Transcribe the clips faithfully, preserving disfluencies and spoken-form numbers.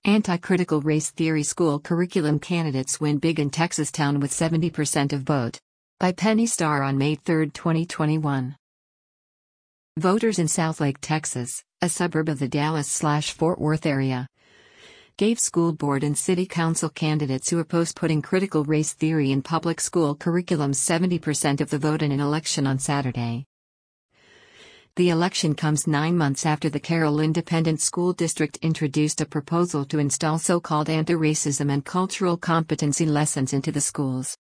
Anti-critical race theory school curriculum candidates win big in Texas town with seventy percent of vote. By Penny Starr on May third, twenty twenty-one. Voters in Southlake, Texas, a suburb of the Dallas-Fort Worth area, gave school board and city council candidates who opposed putting critical race theory in public school curriculums seventy percent of the vote in an election on Saturday. The election comes nine months after the Carroll Independent School District introduced a proposal to install so-called anti-racism and cultural competency lessons into the schools.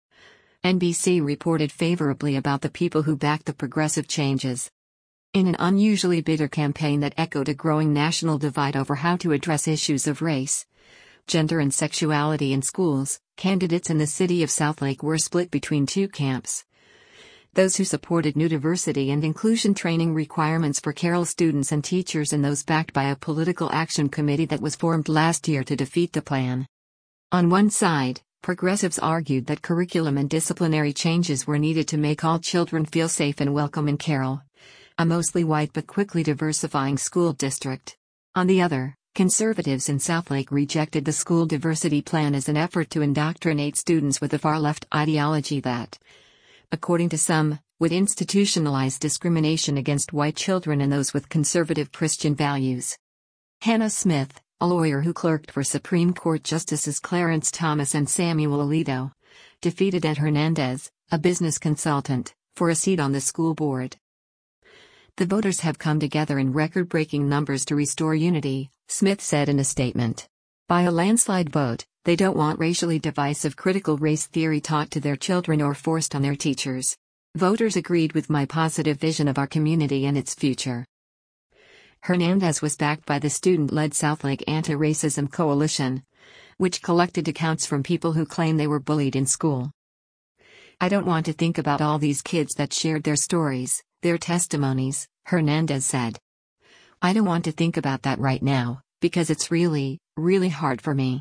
N B C reported favorably about the people who backed the progressive changes. In an unusually bitter campaign that echoed a growing national divide over how to address issues of race, gender and sexuality in schools, candidates in the city of Southlake were split between two camps. Those who supported new diversity and inclusion training requirements for Carroll students and teachers, and those backed by a political action committee that was formed last year to defeat the plan. On one side, progressives argued that curriculum and disciplinary changes were needed to make all children feel safe and welcome in Carroll, a mostly white but quickly diversifying school district. On the other, conservatives in Southlake rejected the school diversity plan as an effort to indoctrinate students with a far-left ideology that, according to some, would institutionalize discrimination against white children and those with conservative Christian values. Hannah Smith, a lawyer who clerked for Supreme Court Justices Clarence Thomas and Samuel Alito, defeated Ed Hernandez, a business consultant, for a seat on the school board. The voters have come together in record-breaking numbers to restore unity, Smith said in a statement. By a landslide vote, they don't want racially divisive critical race theory taught to their children or forced on their teachers. Voters agreed with my positive vision of our community and its future. Hernandez was backed by the student-led Southlake Anti-Racism Coalition, which collected accounts from people who claim they were bullied in school. I don't want to think about all these kids that shared their stories, their testimonies, Hernandez said. I don't want to think about that right now, because it's really, really hard for me.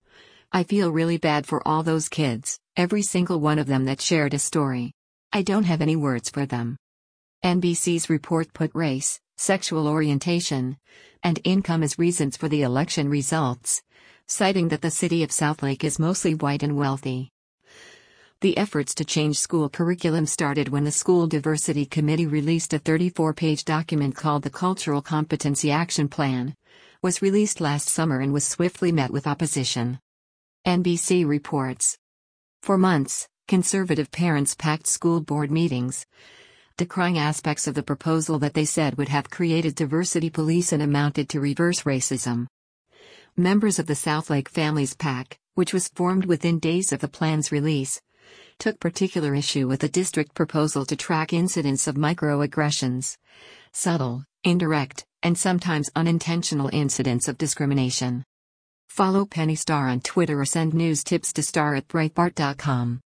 I feel really bad for all those kids, every single one of them that shared a story. I don't have any words for them. N B C's report put race, sexual orientation, and income as reasons for the election results, citing that the city of Southlake is mostly white and wealthy. The efforts to change school curriculum started when the School Diversity Committee released a thirty-four page document called the Cultural Competency Action Plan, was released last summer and was swiftly met with opposition. N B C reports. For months, conservative parents packed school board meetings, decrying aspects of the proposal that they said would have created diversity police and amounted to reverse racism. Members of the Southlake Families PAC, which was formed within days of the plan's release, took particular issue with the district proposal to track incidents of microaggressions, subtle, indirect, and sometimes unintentional incidents of discrimination. Follow Penny Starr on Twitter or send news tips to star at breitbart dot com.